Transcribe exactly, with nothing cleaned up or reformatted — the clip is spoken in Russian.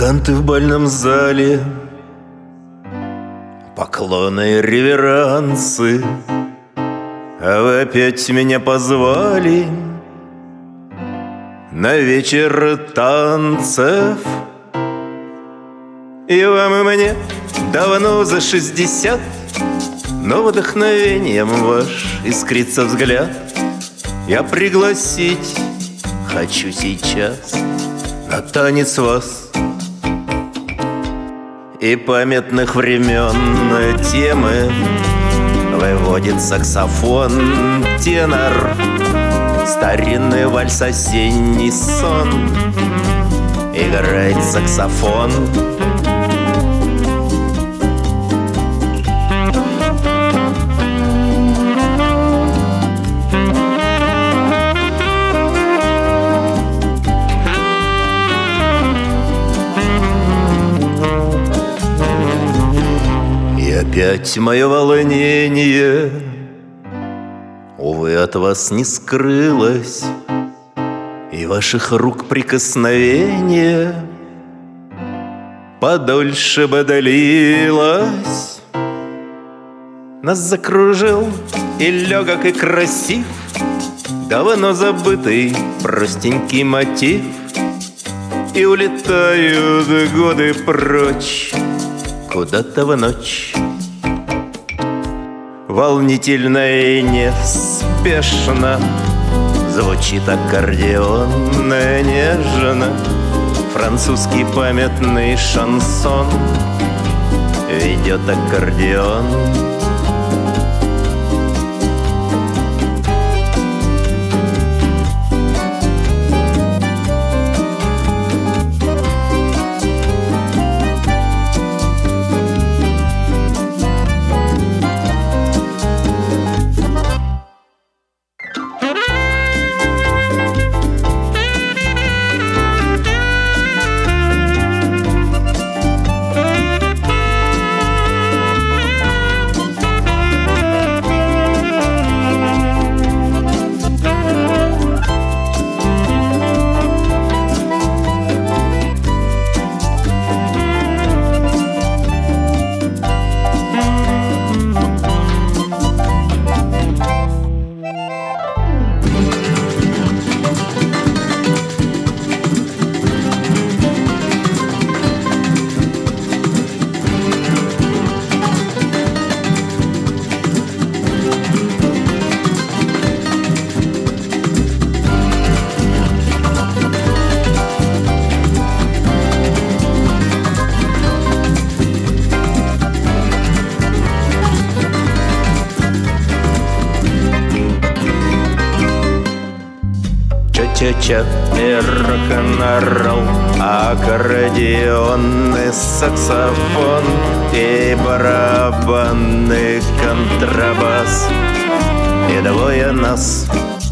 Музыканты в бальном зале, поклоны и реверансы. А вы опять меня позвали на вечер танцев. И вам и мне давно за шестьдесят, но вдохновением ваш искрится взгляд. Я пригласить хочу сейчас на танец вас. И памятных времен темы выводит саксофон, тенор, старинный вальс, осенний сон. Играет саксофон. Опять мое волнение, увы, от вас не скрылось, и ваших рук прикосновение подольше бы длилось. Нас закружил и легок, и красив давно забытый простенький мотив. И улетают годы прочь куда-то в ночь. Волнительно и неспешно звучит аккордеон, нежно французский памятный шансон ведет аккордеон. Ча-ча и рок-н-ролл, аккордеонный саксофон и барабанный контрабас. И двое нас